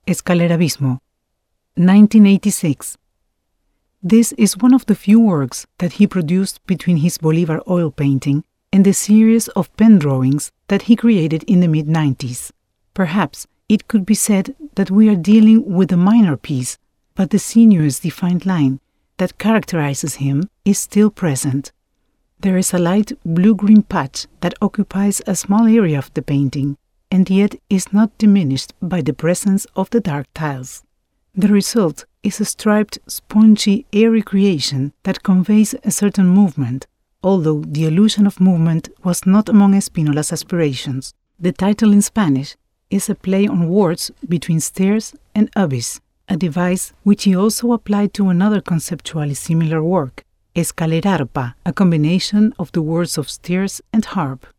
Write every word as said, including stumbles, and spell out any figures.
Escalerabismo, nineteen eighty-six. This is one of the few works that he produced between his Bolívar oil painting and the series of pen drawings that he created in the mid nineties. Perhaps it could be said that we are dealing with a minor piece, but the sinuous defined line that characterizes him is still present. There is a light blue-green patch that occupies a small area of the painting, and yet is not diminished by the presence of the dark tiles. The result is a striped, spongy, airy creation that conveys a certain movement, although the illusion of movement was not among Spínola's aspirations. The title in Spanish is a play on words between stairs and abyss, a device which he also applied to another conceptually similar work, Escalerarpa, a combination of the words of stairs and harp.